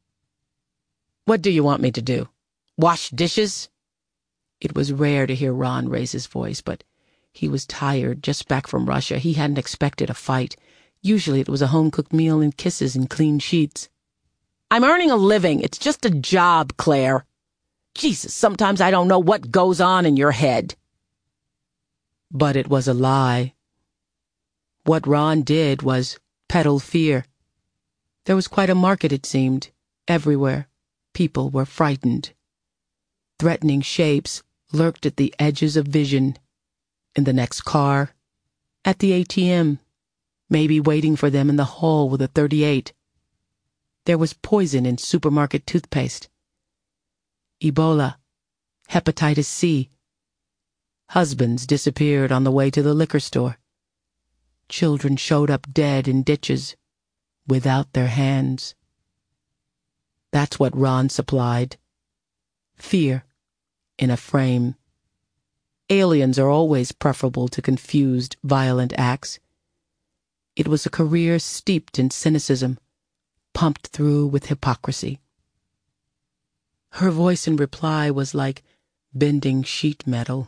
S1: What do you want me to do? Wash dishes? It was rare to hear Ron raise his voice, but he was tired, just back from Russia. He hadn't expected a fight. Usually it was a home-cooked meal and kisses and clean sheets. I'm earning a living. It's just a job, Claire. Jesus, sometimes I don't know what goes on in your head. But it was a lie. What Ron did was peddle fear. There was quite a market, it seemed, everywhere. People were frightened. Threatening shapes lurked at the edges of vision, in the next car, at the A T M, maybe waiting for them in the hall with a thirty-eight. There was poison in supermarket toothpaste. Ebola, hepatitis C. Husbands disappeared on the way to the liquor store. Children showed up dead in ditches, without their hands. That's what Ron supplied. Fear, in a frame. Aliens are always preferable to confused, violent acts. It was a career steeped in cynicism, pumped through with hypocrisy. Her voice in reply was like bending sheet metal.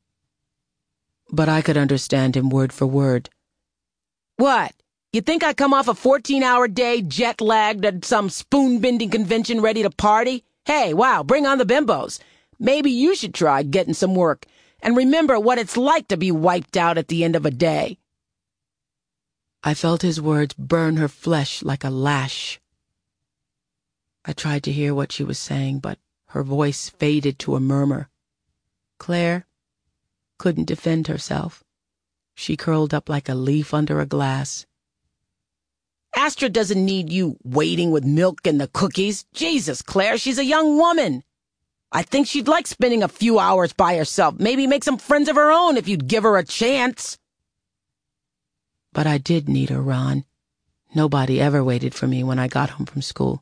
S1: But I could understand him word for word. What? You think I come off a fourteen-hour day jet-lagged at some spoon-bending convention ready to party? Hey, wow, bring on the bimbos. Maybe you should try getting some work and remember what it's like to be wiped out at the end of a day. I felt his words burn her flesh like a lash. I tried to hear what she was saying, but her voice faded to a murmur. Claire couldn't defend herself. She curled up like a leaf under a glass. Astra doesn't need you waiting with milk and the cookies. Jesus, Claire, she's a young woman. I think she'd like spending a few hours by herself, maybe make some friends of her own if you'd give her a chance. But I did need her, Ron. Nobody ever waited for me when I got home from school.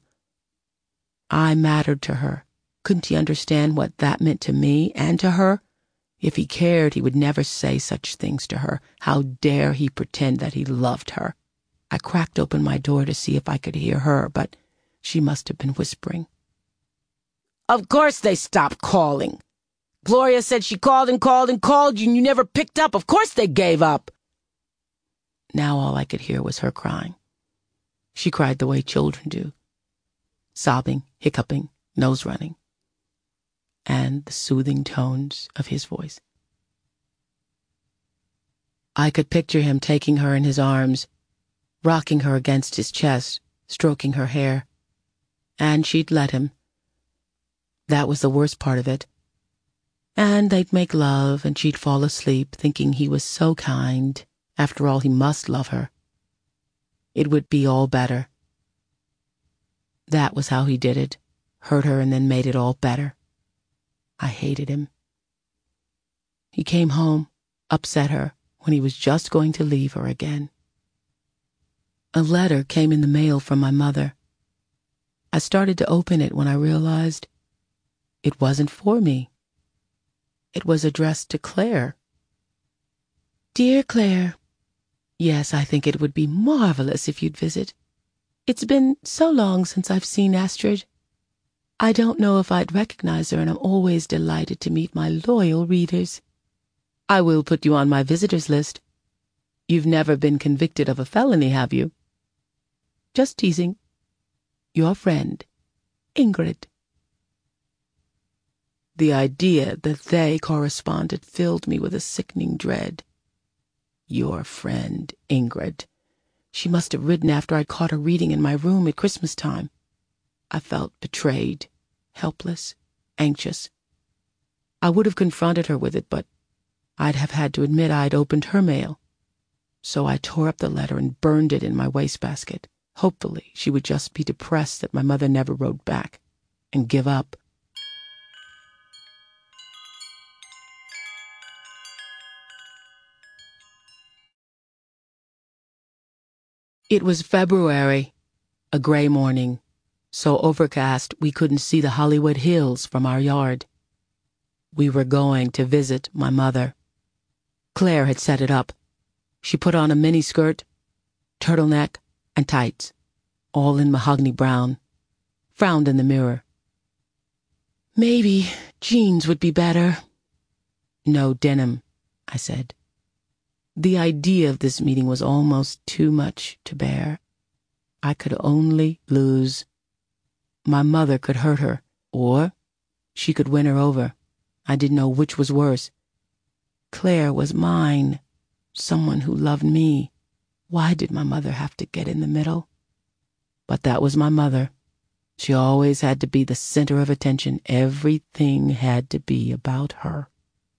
S1: I mattered to her. Couldn't you understand what that meant to me and to her? If he cared, he would never say such things to her. How dare he pretend that he loved her? I cracked open my door to see if I could hear her, but she must have been whispering. Of course they stopped calling. Gloria said she called and called and called you and you never picked up. Of course they gave up. Now all I could hear was her crying. She cried the way children do, sobbing, hiccuping, nose running, and the soothing tones of his voice. I could picture him taking her in his arms, rocking her against his chest, stroking her hair, and she'd let him. That was the worst part of it. And they'd make love, and she'd fall asleep, thinking he was so kind. After all, he must love her. It would be all better. That was how he did it, hurt her and then made it all better. I hated him. He came home, upset her, when he was just going to leave her again. A letter came in the mail from my mother. I started to open it when I realized it wasn't for me. It was addressed to Claire. Dear Claire, yes, I think it would be marvelous if you'd visit. It's been so long since I've seen Astrid. I don't know if I'd recognize her, and I'm always delighted to meet my loyal readers. I will put you on my visitors list. You've never been convicted of a felony, have you? Just teasing. Your friend, Ingrid. The idea that they corresponded filled me with a sickening dread. Your friend, Ingrid. She must have written after I'd caught her reading in my room at Christmas time. I felt betrayed, helpless, anxious. I would have confronted her with it, but I'd have had to admit I'd opened her mail. So I tore up the letter and burned it in my wastebasket. Hopefully she would just be depressed that my mother never wrote back and give up. It was February, a gray morning, so overcast we couldn't see the Hollywood Hills from our yard. We were going to visit my mother. Claire had set it up. She put on a miniskirt, turtleneck, and tights, all in mahogany brown, frowned in the mirror. Maybe jeans would be better. No denim, I said. The idea of this meeting was almost too much to bear. I could only lose. My mother could hurt her, or she could win her over. I didn't know which was worse. Claire was mine, someone who loved me. Why did my mother have to get in the middle? But that was my mother. She always had to be the center of attention. Everything had to be about her.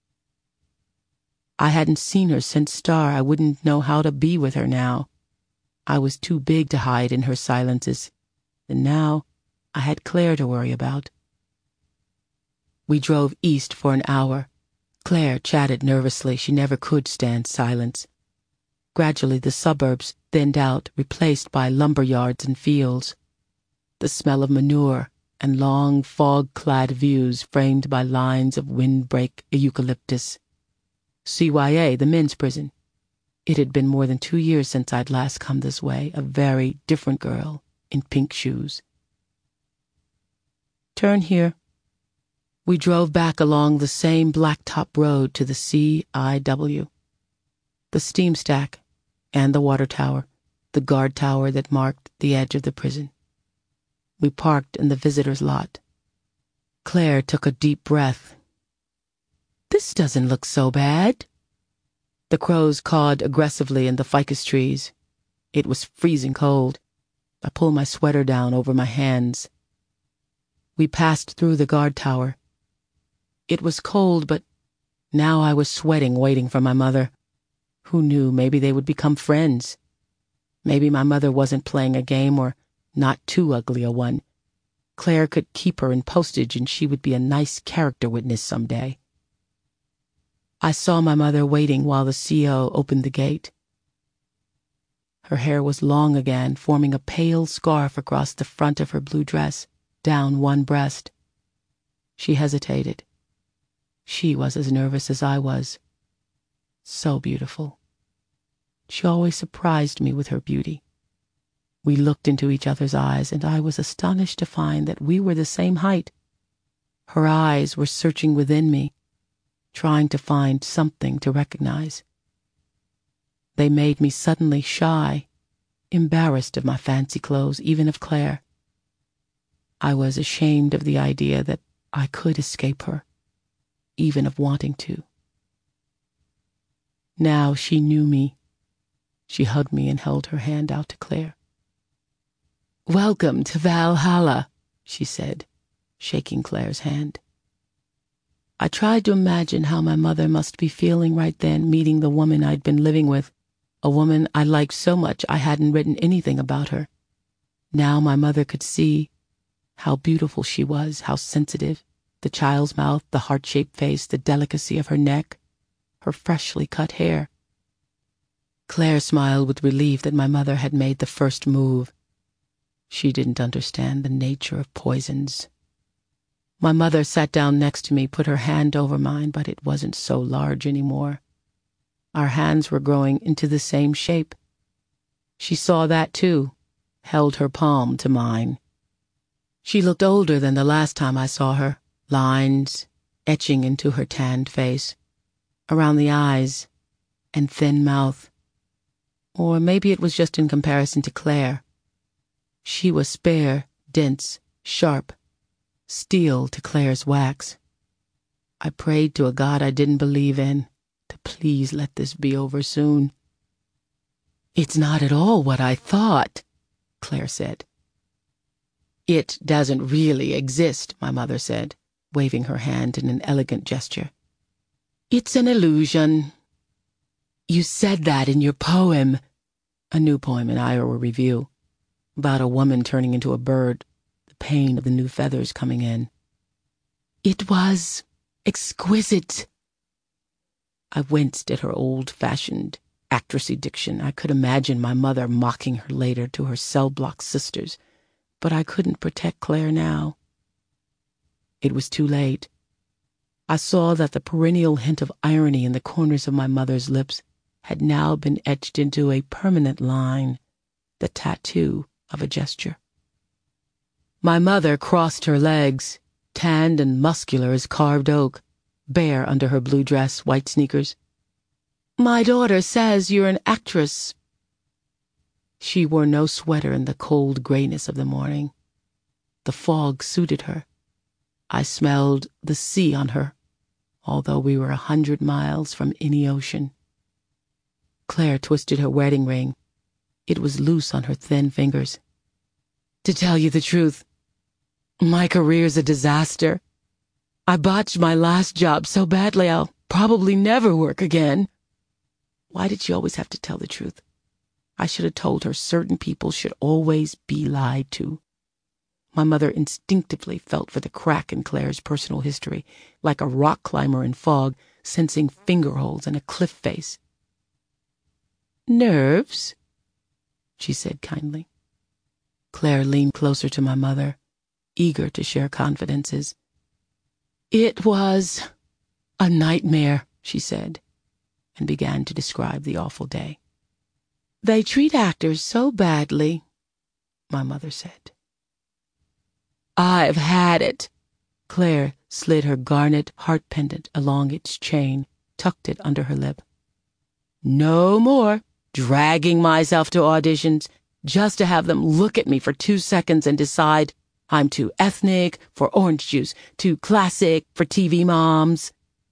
S1: I hadn't seen her since Star. I wouldn't know how to be with her now. I was too big to hide in her silences. And now I had Claire to worry about. We drove east for an hour. Claire chatted nervously. She never could stand silence. Gradually the suburbs thinned out, replaced by lumber yards and fields. The smell of manure and long fog-clad views framed by lines of windbreak eucalyptus. C Y A, the men's prison. It had been more than two years since I'd last come this way, a very different girl in pink shoes. Turn here. We drove back along the same blacktop road to the C I W. The steam stack and the water tower, the guard tower that marked the edge of the prison. We parked in the visitor's lot. Claire took a deep breath. This doesn't look so bad. The crows cawed aggressively in the ficus trees. It was freezing cold. I pulled my sweater down over my hands. We passed through the guard tower. It was cold, but now I was sweating, waiting for my mother. Who knew, maybe they would become friends. Maybe my mother wasn't playing a game, or not too ugly a one. Claire could keep her in postage, and she would be a nice character witness someday. I saw my mother waiting while the C O opened the gate. Her hair was long again, forming a pale scarf across the front of her blue dress, down one breast. She hesitated. She was as nervous as I was. So beautiful. She always surprised me with her beauty. We looked into each other's eyes, and I was astonished to find that we were the same height. Her eyes were searching within me, trying to find something to recognize. They made me suddenly shy, embarrassed of my fancy clothes, even of Claire. I was ashamed of the idea that I could escape her, even of wanting to. Now she knew me. She hugged me and held her hand out to Claire. "Welcome to Valhalla," she said, shaking Claire's hand. I tried to imagine how my mother must be feeling right then, meeting the woman I'd been living with, a woman I liked so much I hadn't written anything about her. Now my mother could see how beautiful she was, how sensitive, the child's mouth, the heart-shaped face, the delicacy of her neck, her freshly cut hair. Claire smiled with relief that my mother had made the first move. She didn't understand the nature of poisons. My mother sat down next to me, put her hand over mine, but it wasn't so large anymore. Our hands were growing into the same shape. She saw that too, held her palm to mine. She looked older than the last time I saw her, lines etching into her tanned face, around the eyes and thin mouth. Or maybe it was just in comparison to Claire. She was spare, dense, sharp, steel to Claire's wax. I prayed to a God I didn't believe in to please let this be over soon. "It's not at all what I thought," Claire said. "It doesn't really exist," my mother said, waving her hand in an elegant gesture. "It's an illusion." "You said that in your poem," a new poem in Iowa Review, about a woman turning into a bird, the pain of the new feathers coming in. "It was exquisite." I winced at her old-fashioned, actressy diction. I could imagine my mother mocking her later to her cell-block sisters, but I couldn't protect Claire now. It was too late. I saw that the perennial hint of irony in the corners of my mother's lips had now been etched into a permanent line, the tattoo of a gesture. My mother crossed her legs, tanned and muscular as carved oak, bare under her blue dress, white sneakers. "My daughter says you're an actress." She wore no sweater in the cold grayness of the morning. The fog suited her. I smelled the sea on her, although we were a hundred miles from any ocean. Claire twisted her wedding ring. It was loose on her thin fingers. "To tell you the truth, my career's a disaster. I botched my last job so badly I'll probably never work again." Why did she always have to tell the truth? I should have told her certain people should always be lied to. My mother instinctively felt for the crack in Claire's personal history, like a rock climber in fog, sensing finger holes in a cliff face. "Nerves?" she said kindly. Claire leaned closer to my mother, eager to share confidences. "It was a nightmare," she said, and began to describe the awful day. "They treat actors so badly," my mother said. "I've had it." Claire slid her garnet heart pendant along its chain, tucked it under her lip. "No more dragging myself to auditions just to have them look at me for two seconds and decide I'm too ethnic for orange juice, too classic for T V moms."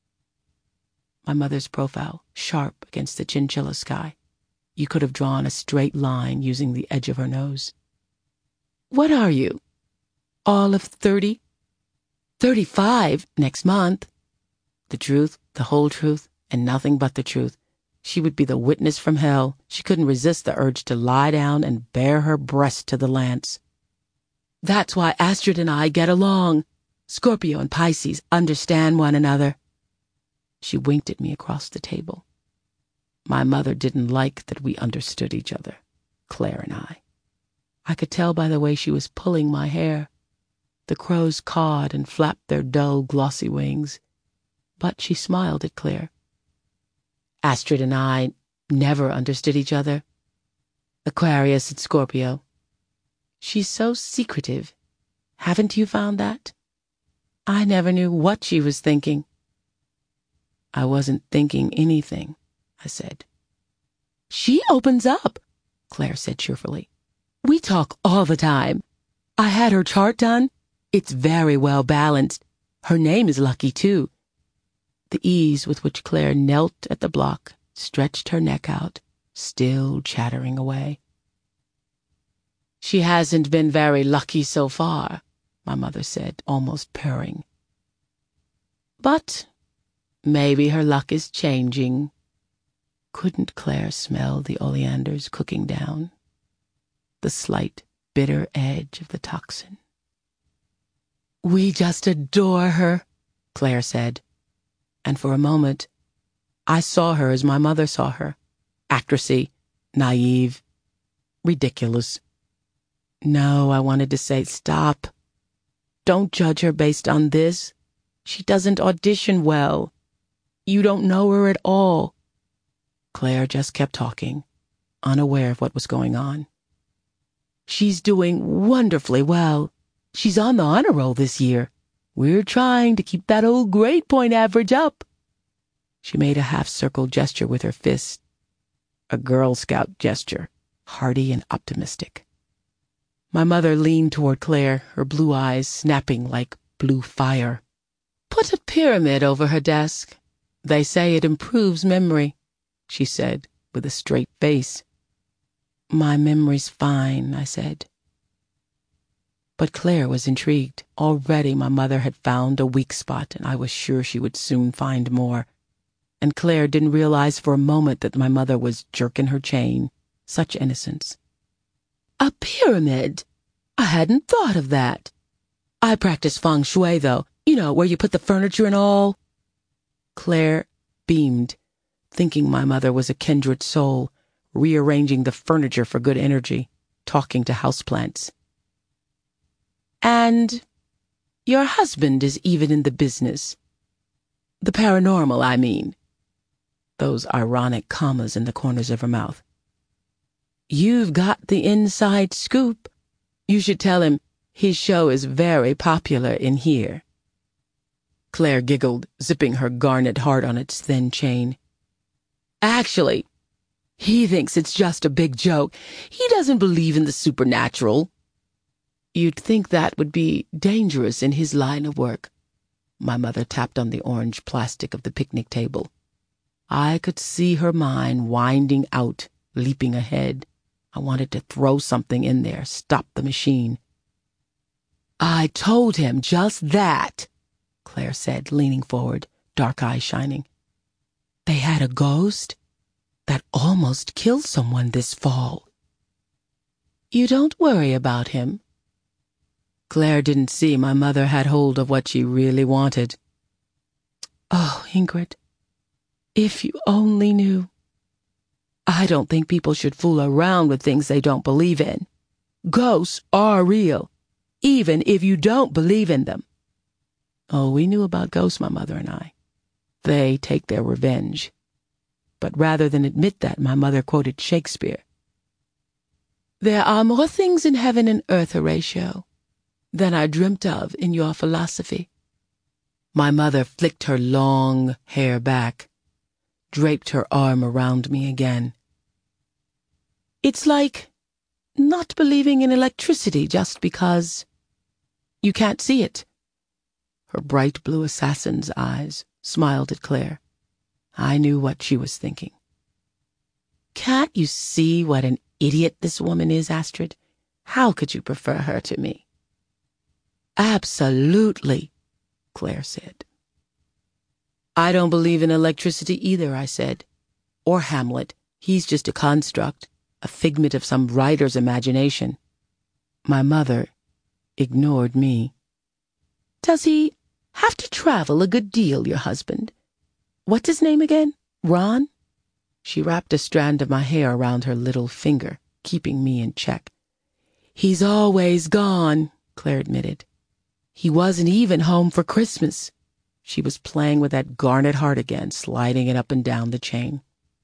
S1: My mother's profile, sharp against the chinchilla sky. You could have drawn a straight line using the edge of her nose. "What are you? All of thirty? Thirty-five next month." The truth, the whole truth, and nothing but the truth. She would be the witness from hell. She couldn't resist the urge to lie down and bare her breast to the lance. "That's why Astrid and I get along. Scorpio and Pisces understand one another." She winked at me across the table. My mother didn't like that we understood each other, Claire and I. I could tell by the way she was pulling my hair. The crows cawed and flapped their dull, glossy wings. but she smiled at Claire. Astrid and I never understood each other. Aquarius and Scorpio. She's so secretive. Haven't you found that? I never knew what she was thinking. I wasn't thinking anything, I said. She opens up, Claire said cheerfully. We talk all the time. I had her chart done. It's very well balanced. Her name is Lucky, too. The ease with which Claire knelt at the block stretched her neck out, still chattering away. She hasn't been very lucky so far, my mother said, almost purring. But maybe her luck is changing. Couldn't Claire smell the oleanders cooking down? The slight, bitter edge of the toxin. We just adore her, Claire said. And for a moment, I saw her as my mother saw her. Actressy, naive, ridiculous. No, I wanted to say, stop. Don't judge her based on this. She doesn't audition well. You don't know her at all. Claire just kept talking, unaware of what was going on. She's doing wonderfully well. She's on the honor roll this year. We're trying to keep that old grade point average up. She made a half-circle gesture with her fist, a Girl Scout gesture, hearty and optimistic. My mother leaned toward Claire, her blue eyes snapping like blue fire. Put a pyramid over her desk. They say it improves memory, she said, with a straight face. My memory's fine, I said. But Claire was intrigued. Already my mother had found a weak spot, and I was sure she would soon find more. And Claire didn't realize for a moment that my mother was jerking her chain. Such innocence. A pyramid? I hadn't thought of that. I practice feng shui, though. You know, where you put the furniture and all. Claire beamed, thinking my mother was a kindred soul, rearranging the furniture for good energy, talking to houseplants. And your husband is even in the business. The paranormal, I mean. Those ironic commas in the corners of her mouth. You've got the inside scoop. You should tell him his show is very popular in here. Claire giggled, zipping her garnet heart on its thin chain. Actually, he thinks it's just a big joke. He doesn't believe in the supernatural. You'd think that would be dangerous in his line of work. My mother tapped on the orange plastic of the picnic table. I could see her mind winding out, leaping ahead. I wanted to throw something in there, stop the machine. I told him just that, Claire said, leaning forward, dark eyes shining. They had a ghost that almost killed someone this fall. You don't worry about him. Claire didn't see my mother had hold of what she really wanted. Oh, Ingrid, if you only knew. I don't think people should fool around with things they don't believe in. Ghosts are real, even if you don't believe in them. Oh, we knew about ghosts, my mother and I. They take their revenge. But rather than admit that, my mother quoted Shakespeare. There are more things in heaven and earth, Horatio, than I dreamt of in your philosophy. My mother flicked her long hair back, draped her arm around me again. It's like not believing in electricity just because you can't see it. Her bright blue assassin's eyes smiled at Claire. I knew what she was thinking. Can't you see what an idiot this woman is, Astrid? How could you prefer her to me? Absolutely, Claire said. I don't believe in electricity either, I said. Or Hamlet. He's just a construct, a figment of some writer's imagination. My mother ignored me. Does he have to travel a good deal, your husband? What's his name again? Ron? She wrapped a strand of my hair around her little finger, keeping me in check. He's always gone, Claire admitted. He wasn't even home for Christmas. She was playing with that garnet heart again, sliding it up and down the chain.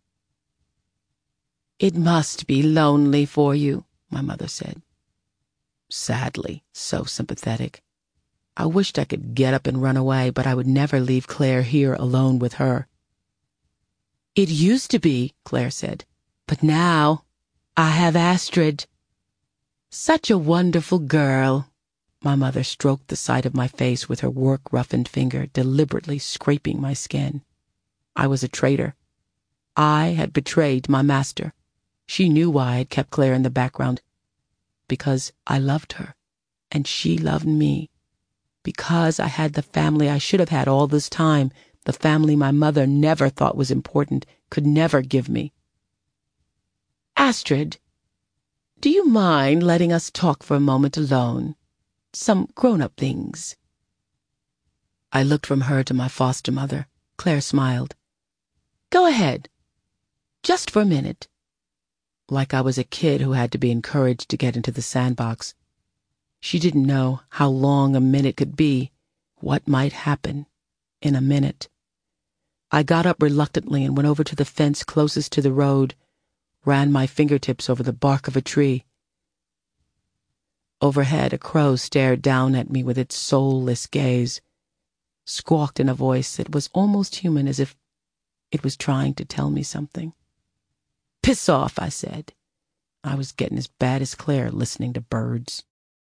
S1: "It must be lonely for you," my mother said. Sadly, so sympathetic. I wished I could get up and run away, but I would never leave Claire here alone with her. "It used to be," Claire said, "but now I have Astrid. Such a wonderful girl." My mother stroked the side of my face with her work-roughened finger, deliberately scraping my skin. I was a traitor. I had betrayed my master. She knew why I had kept Claire in the background. Because I loved her, and she loved me. Because I had the family I should have had all this time, the family my mother never thought was important, could never give me. "Astrid, do you mind letting us talk for a moment alone? Some grown-up things." I looked from her to my foster mother. Claire smiled. "Go ahead. Just for a minute." Like I was a kid who had to be encouraged to get into the sandbox. She didn't know how long a minute could be, what might happen in a minute. I got up reluctantly and went over to the fence closest to the road, ran my fingertips over the bark of a tree. Overhead, a crow stared down at me with its soulless gaze, squawked in a voice that was almost human, as if it was trying to tell me something. "Piss off," I said. I was getting as bad as Claire listening to birds.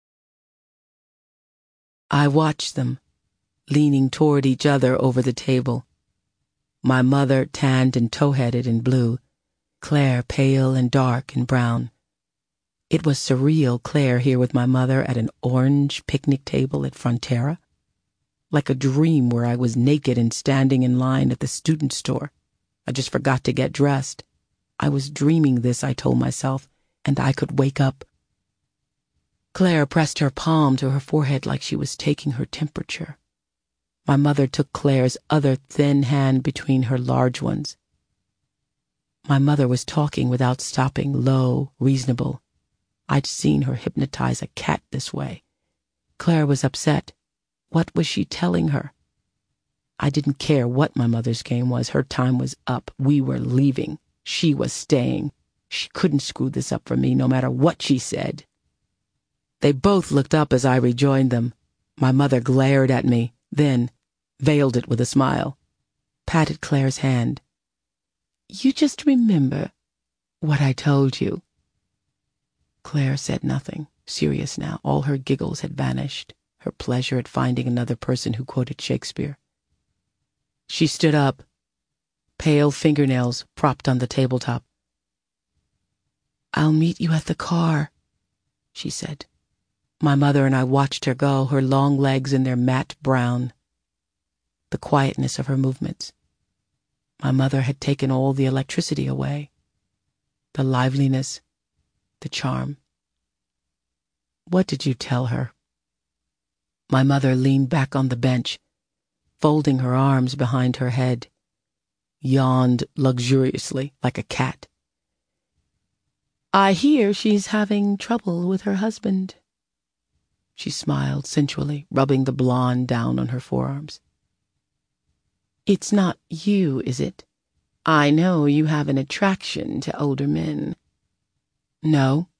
S1: I watched them, leaning toward each other over the table. My mother tanned and tow-headed in blue, Claire pale and dark in brown. It was surreal, Claire here with my mother at an orange picnic table at Frontera. Like a dream where I was naked and standing in line at the student store. I just forgot to get dressed. I was dreaming this, I told myself, and I could wake up. Claire pressed her palm to her forehead like she was taking her temperature. My mother took Claire's other thin hand between her large ones. My mother was talking without stopping, low, reasonable. I'd seen her hypnotize a cat this way. Claire was upset. What was she telling her? I didn't care what my mother's game was. Her time was up. We were leaving. She was staying. She couldn't screw this up for me, no matter what she said. They both looked up as I rejoined them. My mother glared at me, then veiled it with a smile, patted Claire's hand. "You just remember what I told you." Claire said nothing, serious now. All her giggles had vanished, her pleasure at finding another person who quoted Shakespeare. She stood up, pale fingernails propped on the tabletop. "I'll meet you at the car," she said. My mother and I watched her go, her long legs in their matte brown. The quietness of her movements. My mother had taken all the electricity away. The liveliness, the charm. "What did you tell her?" My mother leaned back on the bench, folding her arms behind her head, yawned luxuriously like a cat. "I hear she's having trouble with her husband." She smiled sensually, rubbing the blonde down on her forearms. "It's not you, is it? I know you have an attraction to older men." "No,"